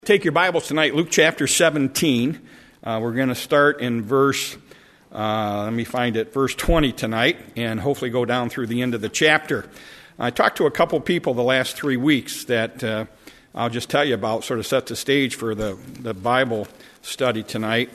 Take your Bibles tonight, Luke chapter 17. We're going to start in verse 20 tonight, and hopefully go down through the end of the chapter. I talked to a couple people the last 3 weeks that I'll just tell you about, sort of set the stage for the Bible study tonight.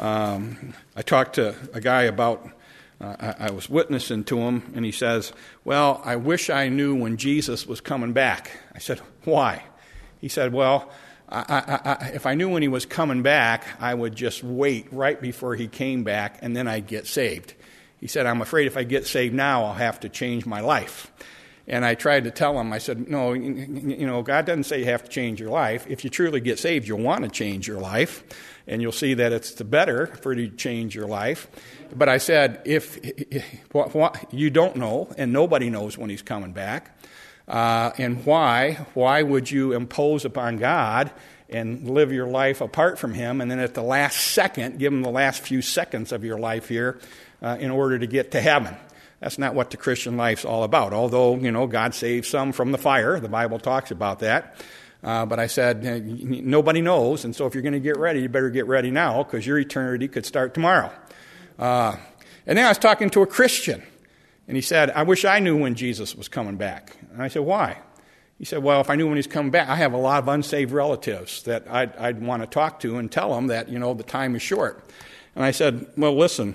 I talked to a guy about, I was witnessing to him, and he says, well, I wish I knew when Jesus was coming back. I said, why? He said, well, if I knew when he was coming back, I would just wait right before he came back, and then I'd get saved. He said, I'm afraid if I get saved now, I'll have to change my life. And I tried to tell him, I said, no, God doesn't say you have to change your life. If you truly get saved, you'll want to change your life, and you'll see that it's the better for you to change your life. But I said, if you don't know, and nobody knows when he's coming back, and why would you impose upon God and live your life apart from him, and then at the last second, give him the last few seconds of your life here in order to get to heaven? That's not what the Christian life's all about, although, God saves some from the fire. The Bible talks about that. But I said, nobody knows, and so if you're going to get ready, you better get ready now, because your eternity could start tomorrow. And then I was talking to a Christian, and he said, I wish I knew when Jesus was coming back. And I said, why? He said, well, if I knew when he's coming back, I have a lot of unsaved relatives that I'd want to talk to and tell them that, the time is short. And I said, well, listen,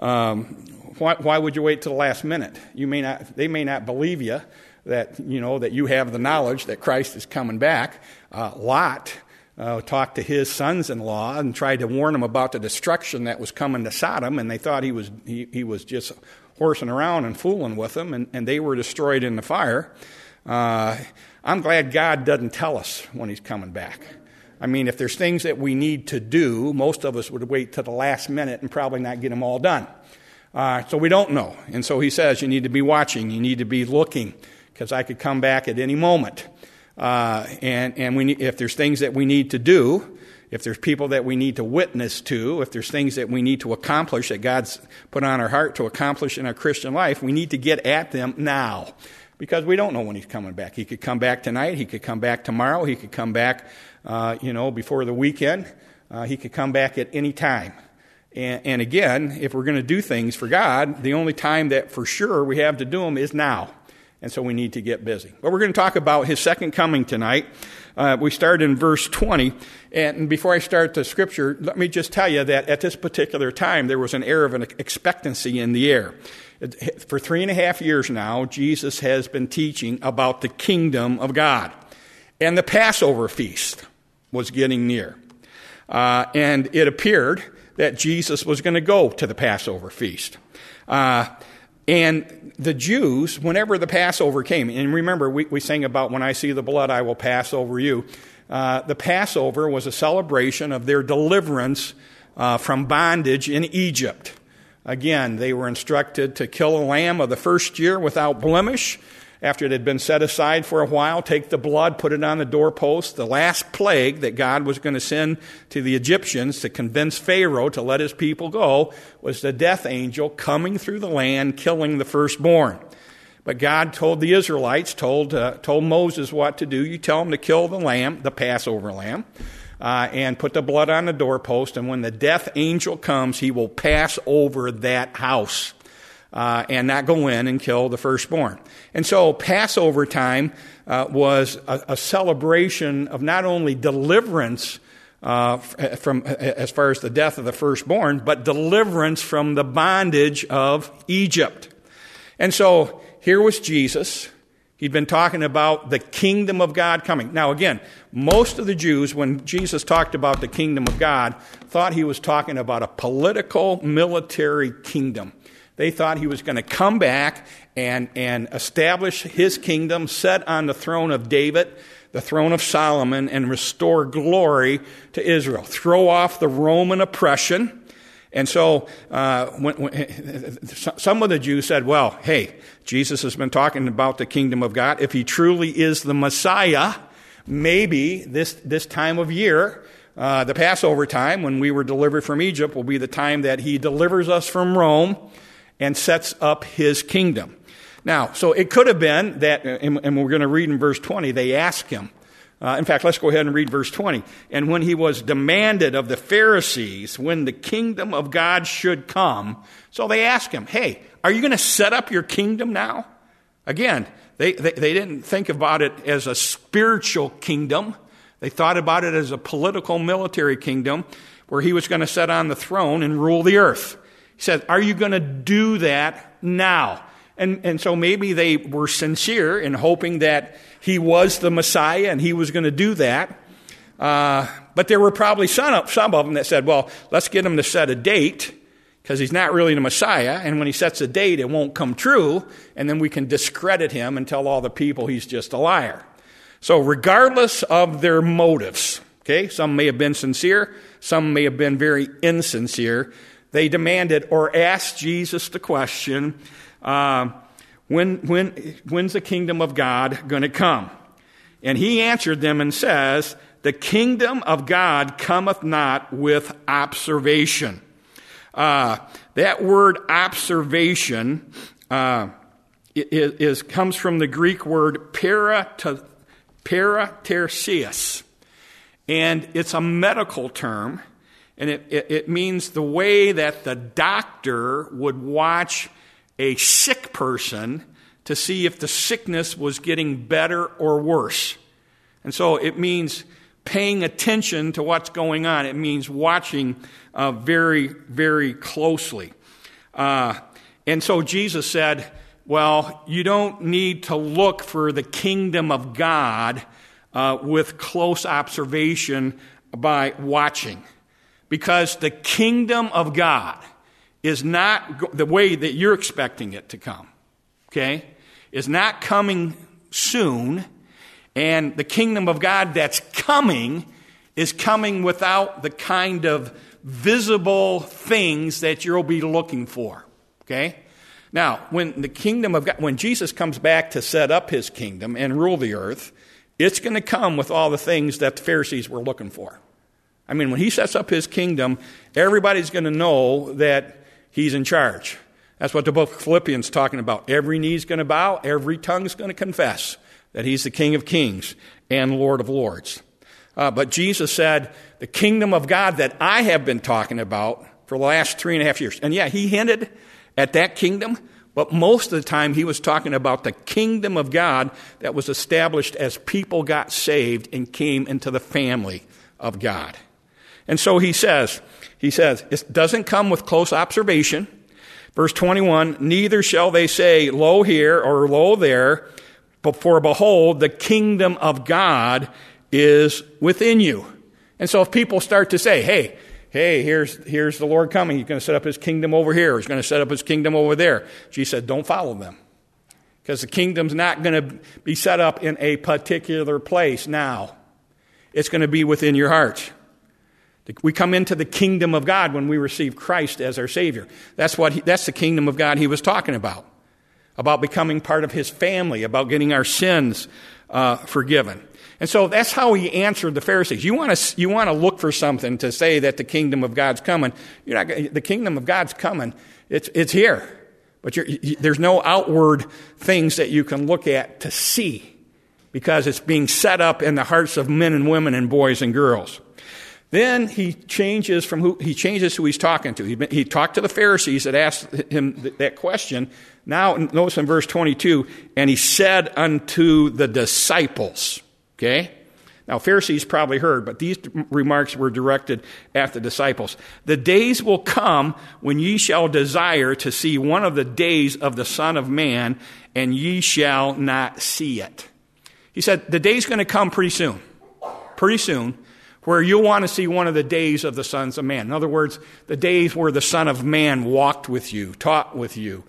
why would you wait till the last minute? They may not believe you that, that you have the knowledge that Christ is coming back. Lot talked to his sons-in-law and tried to warn them about the destruction that was coming to Sodom, and they thought he was just horsing around and fooling with them, and they were destroyed in the fire. I'm glad God doesn't tell us when he's coming back. I mean, if there's things that we need to do, most of us would wait till the last minute and probably not get them all done. So we don't know. And so he says you need to be watching, you need to be looking, because I could come back at any moment. If there's things that we need to do, if there's people that we need to witness to, if there's things that we need to accomplish that God's put on our heart to accomplish in our Christian life, we need to get at them now, because we don't know when he's coming back. He could come back tonight. He could come back tomorrow. He could come back, before the weekend. He could come back at any time. And again, if we're going to do things for God, the only time that for sure we have to do them is now. And so we need to get busy. But we're going to talk about his second coming tonight. We start in verse 20. And before I start the scripture, let me just tell you that at this particular time, there was an air of an expectancy in the air. For 3.5 years now, Jesus has been teaching about the kingdom of God. And the Passover feast was getting near. And it appeared that Jesus was going to go to the Passover feast. And the Jews, whenever the Passover came, and remember, we sang about when I see the blood, I will pass over you. The Passover was a celebration of their deliverance from bondage in Egypt. Again, they were instructed to kill a lamb of the first year without blemish. After it had been set aside for a while, take the blood, put it on the doorpost. The last plague that God was going to send to the Egyptians to convince Pharaoh to let his people go was the death angel coming through the land, killing the firstborn. But God told the Israelites, told Moses what to do. You tell them to kill the lamb, the Passover lamb, and put the blood on the doorpost. And when the death angel comes, he will pass over that house. And not go in and kill the firstborn. And so Passover time was a celebration of not only deliverance from as far as the death of the firstborn, but deliverance from the bondage of Egypt. And so here was Jesus. He'd been talking about the kingdom of God coming. Now again, most of the Jews, when Jesus talked about the kingdom of God, thought he was talking about a political, military kingdom. They thought he was going to come back and establish his kingdom, set on the throne of David, the throne of Solomon, and restore glory to Israel. Throw off the Roman oppression. And so some of the Jews said, well, hey, Jesus has been talking about the kingdom of God. If he truly is the Messiah, maybe this time of year, the Passover time, when we were delivered from Egypt, will be the time that he delivers us from Rome and sets up his kingdom. Now, so it could have been that, and we're going to read in verse 20, they asked him, In fact, let's go ahead and read verse 20. And when he was demanded of the Pharisees when the kingdom of God should come, so they asked him, hey, are you going to set up your kingdom now? Again, they didn't think about it as a spiritual kingdom. They thought about it as a political military kingdom where he was going to sit on the throne and rule the earth. He said, are you going to do that now? And so maybe they were sincere in hoping that he was the Messiah and he was going to do that. But there were probably some of them that said, well, let's get him to set a date because he's not really the Messiah. And when he sets a date, it won't come true. And then we can discredit him and tell all the people he's just a liar. So regardless of their motives, okay, some may have been sincere, some may have been very insincere, they demanded or asked Jesus the question, when's the kingdom of God going to come? And he answered them and says, the kingdom of God cometh not with observation. That word observation comes from the Greek word paratersias. And it's a medical term, and it means the way that the doctor would watch a sick person to see if the sickness was getting better or worse. And so it means paying attention to what's going on. It means watching very, very closely. And so Jesus said, well, you don't need to look for the kingdom of God with close observation by watching. Because the kingdom of God is not the way that you're expecting it to come. Okay? Is not coming soon. And the kingdom of God that's coming is coming without the kind of visible things that you'll be looking for. Okay? Now, when the kingdom of God, when Jesus comes back to set up his kingdom and rule the earth, it's going to come with all the things that the Pharisees were looking for. I mean, when he sets up his kingdom, everybody's going to know that he's in charge. That's what the book of Philippians is talking about. Every knee's going to bow, every tongue's going to confess that he's the King of kings and Lord of lords. But Jesus said, the kingdom of God that I have been talking about for the last 3.5 years. And yeah, he hinted at that kingdom, but most of the time he was talking about the kingdom of God that was established as people got saved and came into the family of God. And so he says, it doesn't come with close observation. Verse 21, neither shall they say, lo here or lo there, but for behold, the kingdom of God is within you. And so if people start to say, hey, here's the Lord coming. He's going to set up his kingdom over here. He's going to set up his kingdom over there. Jesus said, don't follow them. Because the kingdom's not going to be set up in a particular place now. It's going to be within your heart. We come into the kingdom of God when we receive Christ as our Savior. That's the kingdom of God he was talking about becoming part of his family, about getting our sins forgiven. And so that's how he answered the Pharisees. You want to look for something to say that the kingdom of God's coming. The kingdom of God's coming. It's here, but there's no outward things that you can look at to see, because it's being set up in the hearts of men and women and boys and girls. Then he changes who he's talking to. He talked to the Pharisees that asked him that question. Now, notice in verse 22, and he said unto the disciples. Okay? Now, Pharisees probably heard, but these remarks were directed at the disciples. The days will come when ye shall desire to see one of the days of the Son of Man, and ye shall not see it. He said, the day's going to come pretty soon, where you'll want to see one of the days of the sons of man. In other words, the days where the Son of Man walked with you, talked with you,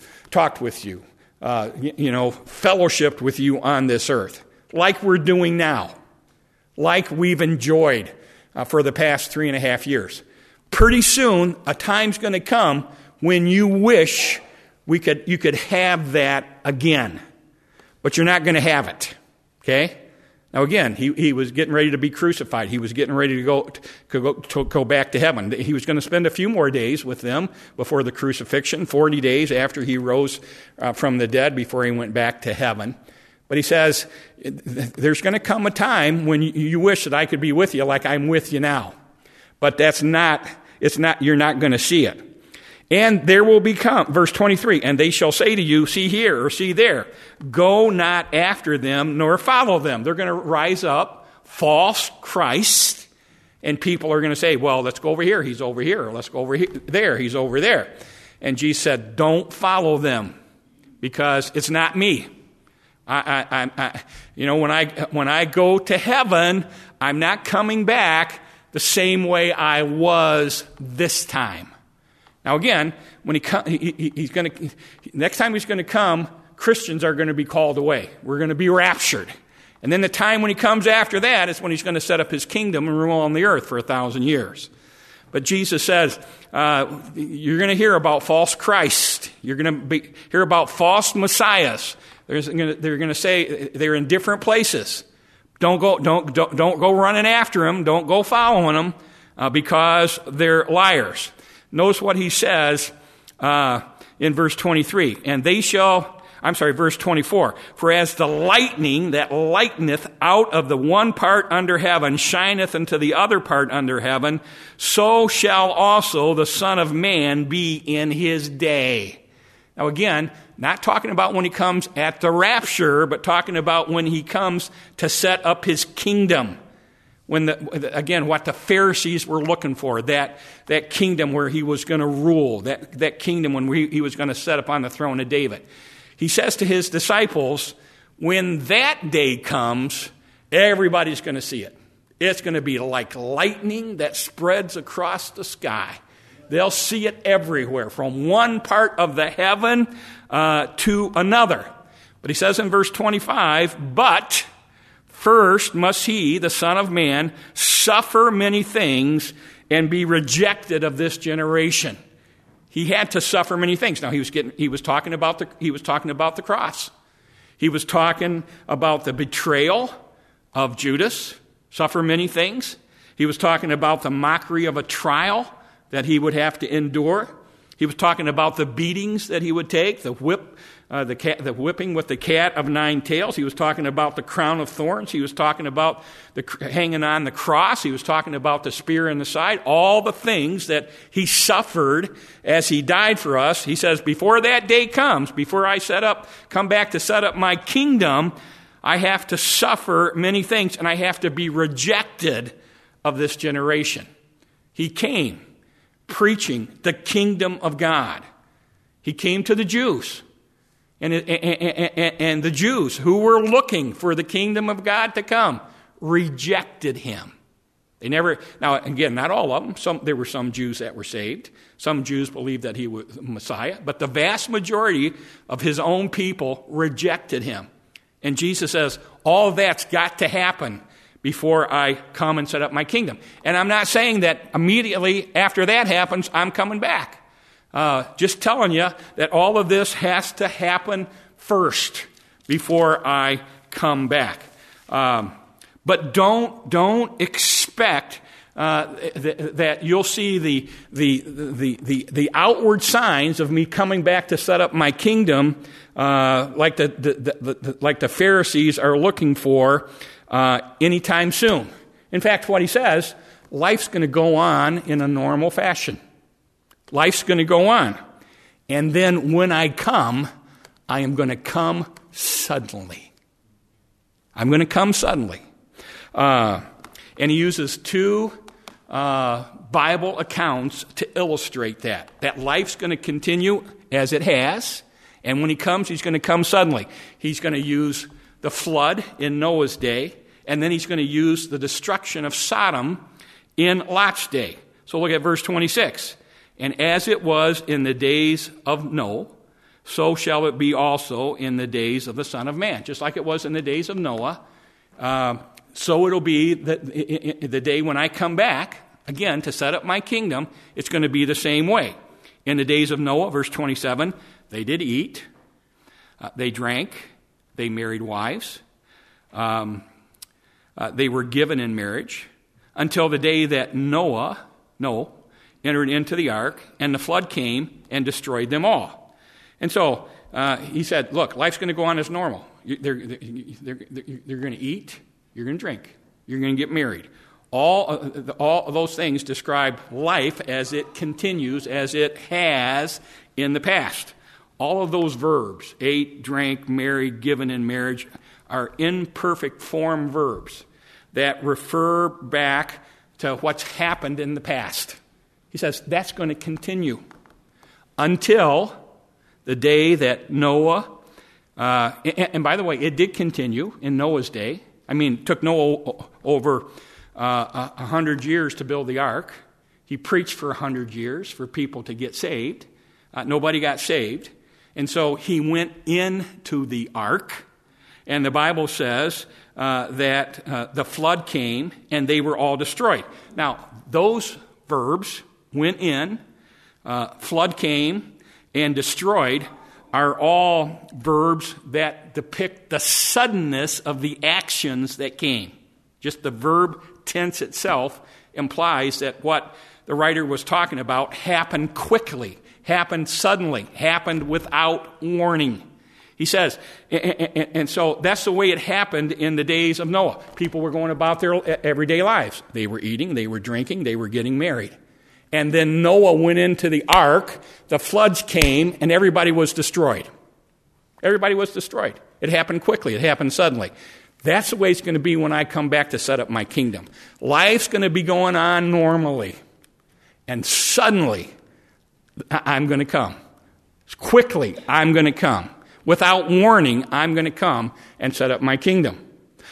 fellowshiped with you on this earth, like we're doing now, like we've enjoyed for the past 3.5 years. Pretty soon, a time's going to come when you wish you could have that again, but you're not going to have it. Okay? Now again, he was getting ready to be crucified. He was getting ready to go back to heaven. He was going to spend a few more days with them before the crucifixion, 40 days after he rose from the dead before he went back to heaven. But he says, there's going to come a time when you wish that I could be with you like I'm with you now. But you're not going to see it. And there will become, verse 23, and they shall say to you, see here or see there. Go not after them nor follow them. They're going to rise up, false Christ, and people are going to say, well, let's go over here. He's over here. Let's go over there. He's over there. And Jesus said, don't follow them because it's not me. When I go to heaven, I'm not coming back the same way I was this time. Now again, when next time he's going to come, Christians are going to be called away. We're going to be raptured. And then the time when he comes after that is when he's going to set up his kingdom and rule on the earth for 1,000 years. But Jesus says, you're going to hear about false Christ. You're going to hear about false messiahs. They're going to say they're in different places. Don't go running after them. Don't go following them because they're liars. Notice what he says in verse 23. Verse 24. For as the lightning that lighteneth out of the one part under heaven shineth unto the other part under heaven, so shall also the Son of Man be in his day. Now again, not talking about when he comes at the rapture, but talking about when he comes to set up his kingdom. What the Pharisees were looking for, that kingdom where he was going to rule, that kingdom when he was going to set upon the throne of David. He says to his disciples, when that day comes, everybody's going to see it. It's going to be like lightning that spreads across the sky. They'll see it everywhere, from one part of the heaven to another. But he says in verse 25, but first must he, the Son of Man, suffer many things and be rejected of this generation. He had to suffer many things. Now he was talking about the cross. He was talking about the betrayal of Judas, suffer many things. He was talking about the mockery of a trial that he would have to endure. He was talking about the beatings that he would take, the whipping with the cat of 9 tails. He was talking about the crown of thorns. He was talking about the hanging on the cross. He was talking about the spear in the side. All the things that he suffered as he died for us. He says, before that day comes, before I come back to set up my kingdom, I have to suffer many things, and I have to be rejected of this generation. He came preaching the kingdom of God. He came to the Jews. And the Jews who were looking for the kingdom of God to come rejected him. Now again, not all of them. There were some Jews that were saved. Some Jews believed that he was Messiah. But the vast majority of his own people rejected him. And Jesus says, all of that's got to happen before I come and set up my kingdom. And I'm not saying that immediately after that happens, I'm coming back. Just telling you that all of this has to happen first before I come back. But don't expect that you'll see the outward signs of me coming back to set up my kingdom like the Pharisees are looking for anytime soon. In fact, what he says, life's going to go on in a normal fashion. Life's going to go on. And then when I come, I am going to come suddenly. I'm going to come suddenly. And he uses 2 Bible accounts to illustrate that life's going to continue as it has. And when he comes, he's going to come suddenly. He's going to use the flood in Noah's day. And then he's going to use the destruction of Sodom in Lot's day. So look at verse 26. And as it was in the days of Noah, so shall it be also in the days of the Son of Man. Just like it was in the days of Noah, so it'll be the day when I come back, again, to set up my kingdom, it's going to be the same way. In the days of Noah, verse 27, they did eat, they drank, they married wives, they were given in marriage, until the day that Noah entered into the ark, and the flood came and destroyed them all. And so, he said, look, life's going to go on as normal. They're going to eat, you're going to drink, you're going to get married. All of those things describe life as it continues, as it has in the past. All of those verbs, ate, drank, married, given in marriage, are imperfect form verbs that refer back to what's happened in the past. He says that's going to continue until the day that Noah, and by the way, it did continue in Noah's day. I mean, it took Noah over 100 years to build the ark. He preached for 100 years for people to get saved. Nobody got saved. And so he went into the ark. And the Bible says that the flood came and they were all destroyed. Now, those verbs, went in, flood came, and destroyed, are all verbs that depict the suddenness of the actions that came. Just the verb tense itself implies that what the writer was talking about happened quickly, happened suddenly, happened without warning. He says, and so that's the way it happened in the days of Noah. People were going about their everyday lives. They were eating, they were drinking, they were getting married. And then Noah went into the ark, the floods came, and everybody was destroyed. Everybody was destroyed. It happened quickly, it happened suddenly. That's the way it's going to be when I come back to set up my kingdom. Life's going to be going on normally. And suddenly, I'm going to come. Quickly, I'm going to come. Without warning, I'm going to come and set up my kingdom.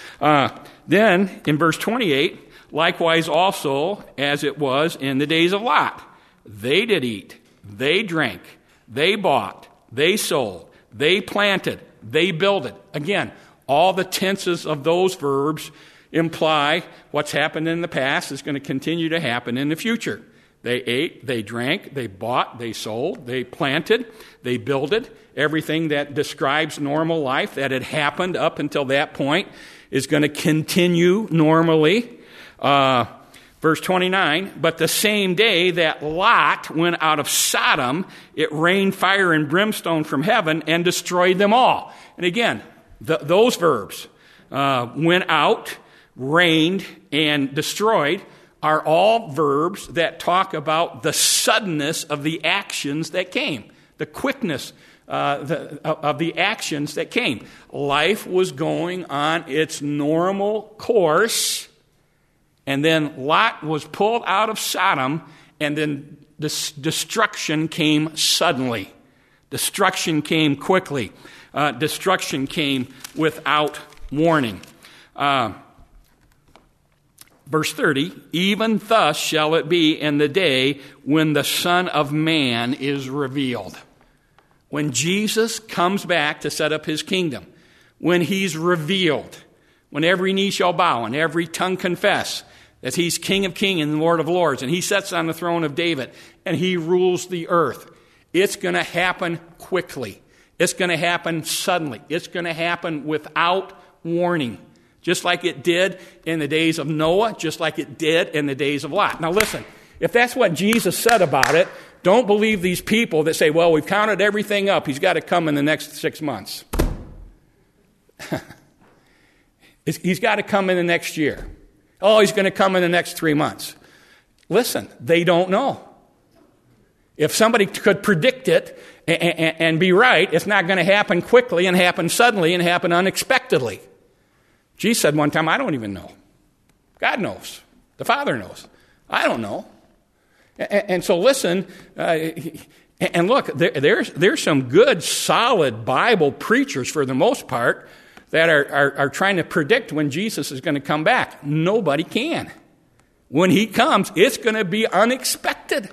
Then, in verse 28, likewise also as it was in the days of Lot. They did eat, they drank, they bought, they sold, they planted, they builded. Again, all the tenses of those verbs imply what's happened in the past is going to continue to happen in the future. They ate, they drank, they bought, they sold, they planted, they builded. Everything that describes normal life that had happened up until that point is going to continue normally. Verse 29, but the same day that Lot went out of Sodom, it rained fire and brimstone from heaven and destroyed them all. And again, those verbs, went out, rained, and destroyed, are all verbs that talk about the suddenness of the actions that came, the quickness of the actions that came. Life was going on its normal course, and then Lot was pulled out of Sodom, and then destruction came suddenly. Destruction came quickly. Destruction came without warning. Verse 30, even thus shall it be in the day when the Son of Man is revealed. When Jesus comes back to set up his kingdom, when he's revealed, when every knee shall bow and every tongue confess that he's King of Kings and Lord of Lords, and he sits on the throne of David, and he rules the earth, it's going to happen quickly. It's going to happen suddenly. It's going to happen without warning. Just like it did in the days of Noah, just like it did in the days of Lot. Now listen, if that's what Jesus said about it, don't believe these people that say, well, we've counted everything up. He's got to come in the next 6 months. He's got to come in the next year. Oh, he's going to come in the next 3 months. Listen, they don't know. If somebody could predict it and be right, it's not going to happen quickly and happen suddenly and happen unexpectedly. Jesus said one time, I don't even know. God knows. The Father knows. I don't know. And so listen, and look, there's some good, solid Bible preachers for the most part that are trying to predict when Jesus is going to come back. Nobody can. When he comes, it's going to be unexpected.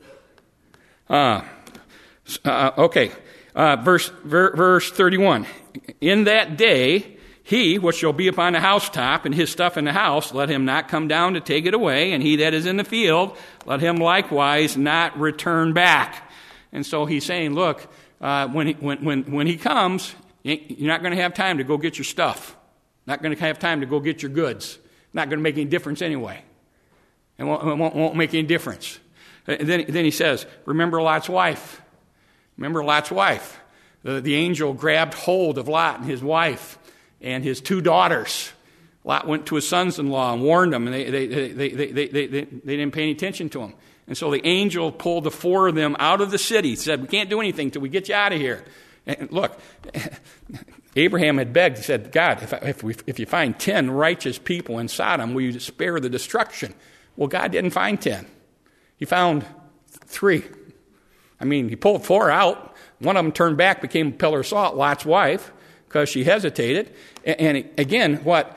Okay, verse 31. In that day, he which shall be upon the housetop, and his stuff in the house, let him not come down to take it away, and he that is in the field, let him likewise not return back. And so he's saying, look, when he comes, you're not going to have time to go get your stuff. Not going to have time to go get your goods. Not going to make any difference anyway. It won't make any difference. And then he says, remember Lot's wife. Remember Lot's wife. The angel grabbed hold of Lot and his wife and his 2 daughters. Lot went to his sons-in-law and warned them, and they didn't pay any attention to him. And so the angel pulled the 4 of them out of the city, said, we can't do anything till we get you out of here. And look, Abraham had begged, he said, God, if you find 10 righteous people in Sodom, will you spare the destruction? Well, God didn't find 10. He found 3. I mean, he pulled 4 out. One of them turned back, became a pillar of salt, Lot's wife, because she hesitated. And again, what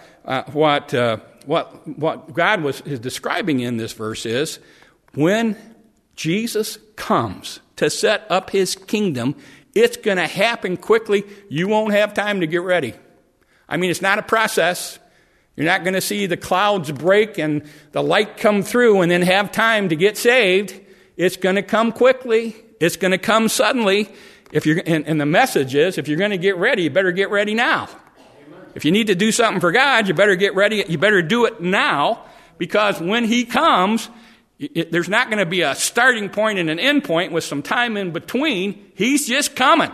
God is describing in this verse is, when Jesus comes to set up his kingdom, it's going to happen quickly. You won't have time to get ready. I mean, it's not a process. You're not going to see the clouds break and the light come through and then have time to get saved. It's going to come quickly. It's going to come suddenly. And the message is, if you're going to get ready, you better get ready now. If you need to do something for God, you better get ready. You better do it now, because when he comes, there's not going to be a starting point and an end point with some time in between. He's just coming.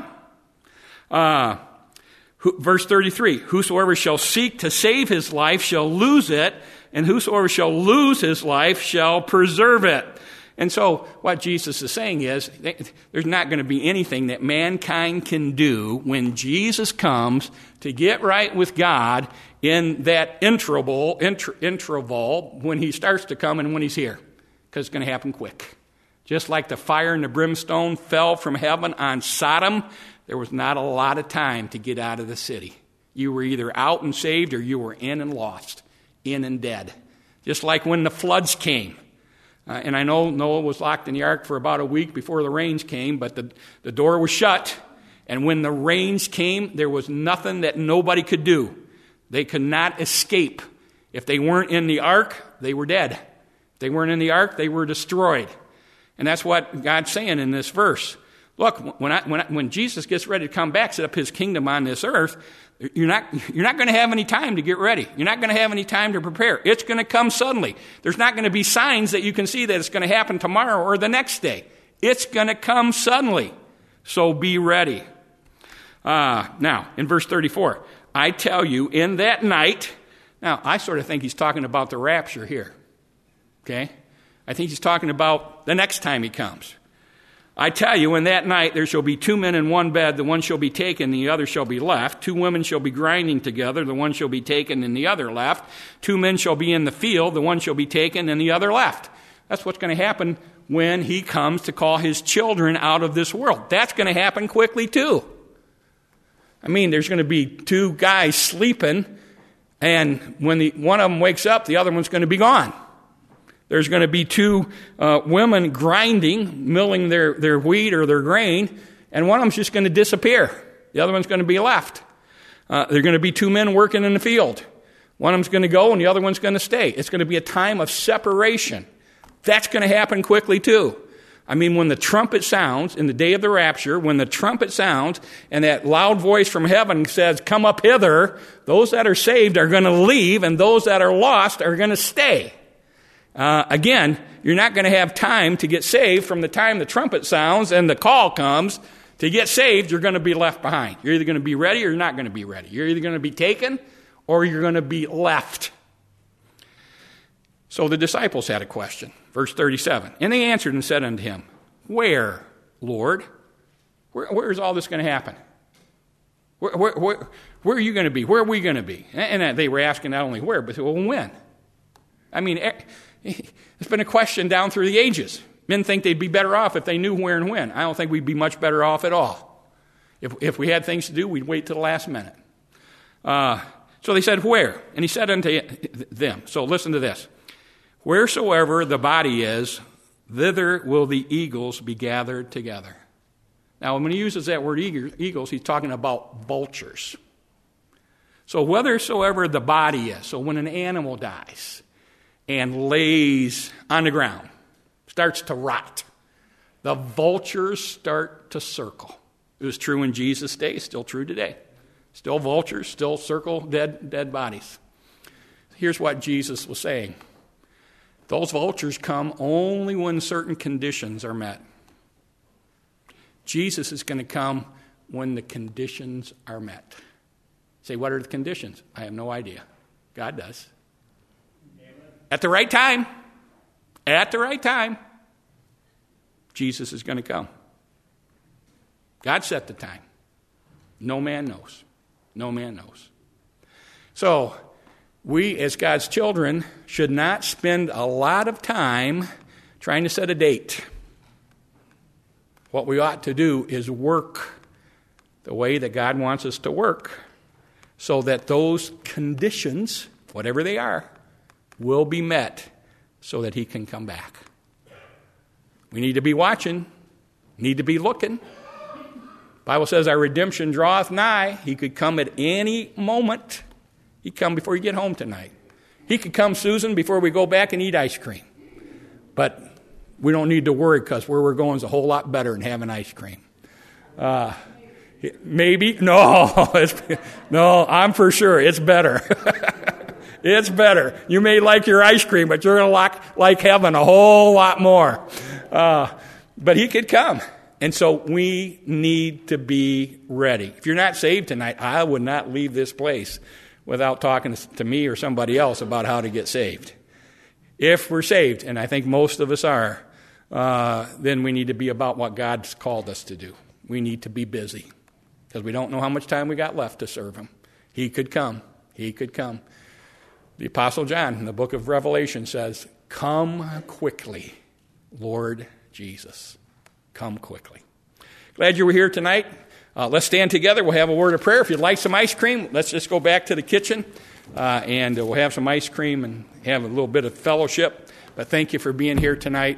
Verse 33, whosoever shall seek to save his life shall lose it, and whosoever shall lose his life shall preserve it. And so what Jesus is saying is, there's not going to be anything that mankind can do when Jesus comes to get right with God in that interval when he starts to come and when he's here. Because it's going to happen quick. Just like the fire and the brimstone fell from heaven on Sodom, there was not a lot of time to get out of the city. You were either out and saved, or you were in and lost, in and dead. Just like when the floods came. And I know Noah was locked in the ark for about a week before the rains came, but the door was shut. And when the rains came, there was nothing that nobody could do. They could not escape. If they weren't in the ark, they were dead. If they weren't in the ark, they were destroyed. And that's what God's saying in this verse. Look, when Jesus gets ready to come back, set up his kingdom on this earth, you're not going to have any time to get ready. You're not going to have any time to prepare. It's going to come suddenly. There's not going to be signs that you can see that it's going to happen tomorrow or the next day. It's going to come suddenly. So be ready. Now, in verse 34, I tell you, in that night, now I sort of think he's talking about the rapture here. Okay? I think he's talking about the next time he comes. I tell you, in that night there shall be 2 men in one bed, the one shall be taken, the other shall be left. 2 women shall be grinding together, the one shall be taken, and the other left. 2 men shall be in the field, the one shall be taken, and the other left. That's what's going to happen when he comes to call his children out of this world. That's going to happen quickly too. I mean, there's going to be 2 guys sleeping, and when one of them wakes up, the other one's going to be gone. There's going to be 2 women grinding, milling their wheat or their grain, and one of them's just going to disappear. The other one's going to be left. There are going to be 2 men working in the field. One of them's going to go and the other one's going to stay. It's going to be a time of separation. That's going to happen quickly too. I mean, when the trumpet sounds, in the day of the rapture, when the trumpet sounds and that loud voice from heaven says, come up hither, those that are saved are going to leave and those that are lost are going to stay. Again, you're not going to have time to get saved from the time the trumpet sounds and the call comes. To get saved, you're going to be left behind. You're either going to be ready or you're not going to be ready. You're either going to be taken or you're going to be left. So the disciples had a question. Verse 37. And they answered and said unto him, where, Lord? Where is all this going to happen? Where are you going to be? Where are we going to be? And they were asking not only where, but well, when? I mean, it's been a question down through the ages. Men think they'd be better off if they knew where and when. I don't think we'd be much better off at all. If we had things to do, we'd wait till the last minute. So they said, where? And he said unto them, so listen to this. Wheresoever the body is, thither will the eagles be gathered together. Now, when he uses that word eagles, he's talking about vultures. So whithersoever the body is, so when an animal dies and lays on the ground, starts to rot, the vultures start to circle. It was true in Jesus' day, still true today. Still vultures, still circle dead bodies. Here's what Jesus was saying. Those vultures come only when certain conditions are met. Jesus is going to come when the conditions are met. Say, what are the conditions? I have no idea. God does. At the right time, Jesus is going to come. God set the time. No man knows. No man knows. So, we as God's children should not spend a lot of time trying to set a date. What we ought to do is work the way that God wants us to work so that those conditions, whatever they are, will be met so that he can come back. We need to be watching, need to be looking. The Bible says our redemption draweth nigh. He could come at any moment. He could come before you get home tonight. He could come, Susan, before we go back and eat ice cream. But we don't need to worry because where we're going is a whole lot better than having ice cream. Maybe? No. No, I'm for sure. It's better. It's better. You may like your ice cream, but you're going to like heaven a whole lot more. But he could come. And so we need to be ready. If you're not saved tonight, I would not leave this place without talking to me or somebody else about how to get saved. If we're saved, and I think most of us are, then we need to be about what God's called us to do. We need to be busy because we don't know how much time we got left to serve him. He could come. He could come. The Apostle John in the book of Revelation says, "Come quickly, Lord Jesus. Come quickly." Glad you were here tonight. Let's stand together. We'll have a word of prayer. If you'd like some ice cream, let's just go back to the kitchen and we'll have some ice cream and have a little bit of fellowship. But thank you for being here tonight.